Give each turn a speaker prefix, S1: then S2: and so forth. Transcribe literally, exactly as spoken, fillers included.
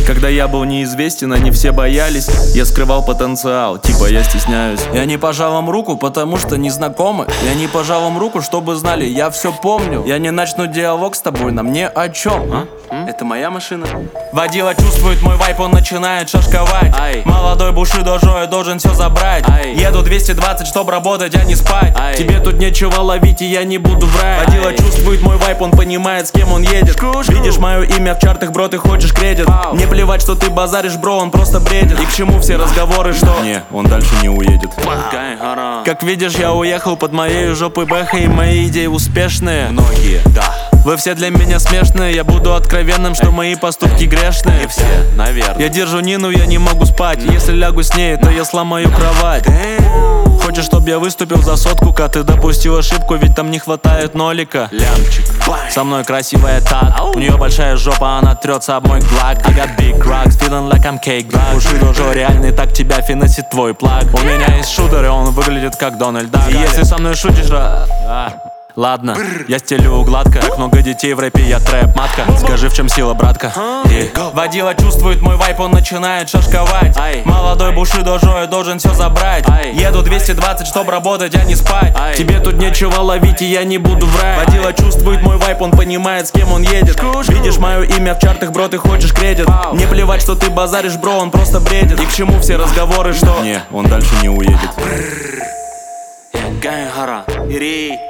S1: Когда я был неизвестен, они все боялись. Я скрывал потенциал, типа я стесняюсь.
S2: Я не пожал вам руку, потому что не знакомы. Я не пожал вам руку, чтобы знали, я все помню. Я не начну диалог с тобой, нам не о чем.
S1: А?
S2: Это моя машина. Водила чувствует мой вайп, он начинает шашковать. Ай. Молодой Бушидо, я должен все забрать. Ай. Еду двести двадцать, чтоб работать, а не спать. Ай. Тебе тут нечего ловить, и я не буду врать. Водила чувствует мой вайп, он понимает, с кем он едет. Шку-шку. Видишь мое имя в чартах, бро, ты хочешь кредит. Вау. Мне плевать, что ты базаришь, бро, он просто бредит. И к чему все разговоры, что...
S1: Не, он дальше не уедет.
S2: Как видишь, я уехал под моей жопой бэха, и мои идеи успешные.
S1: Многие, да.
S2: Вы все для меня смешные, я буду откровенным, что мои поступки грешные.
S1: Не все, наверное.
S2: Я держу Нину, я не могу спать. Если лягу с ней, то я сломаю кровать. Хочешь, чтоб я выступил за сотку, ка ты допустил ошибку, ведь там не хватает нолика.
S1: Лямчик.
S2: Со мной красивая так. У нее большая жопа, она трется об мой глак. I got big rocks, feeling like I'm cake black. Бушидо реальный, так тебя финансит твой плаг. У меня есть шутер, и он выглядит как Дональд Дак. Если со мной шутишь, а... Ладно, я стелю гладко. Так много детей в рэпе, я трэп-матка. Скажи, в чем сила, братка? И... Водила чувствует мой вайп, он начинает шашковать. Ай. Молодой Бушидо, я должен все забрать. Ай. Еду двести двадцать, чтоб работать, а не спать. Ай. Тебе тут нечего ловить, и я не буду врать. Водила чувствует мой вайп, он понимает, с кем он едет. Шку-шку. Видишь мое имя в чартах, бро, ты хочешь кредит. Вау. Мне плевать, что ты базаришь, бро, он просто бредит. И к чему все разговоры, что...
S1: Не, он дальше не уедет.
S2: Гангара, Ири.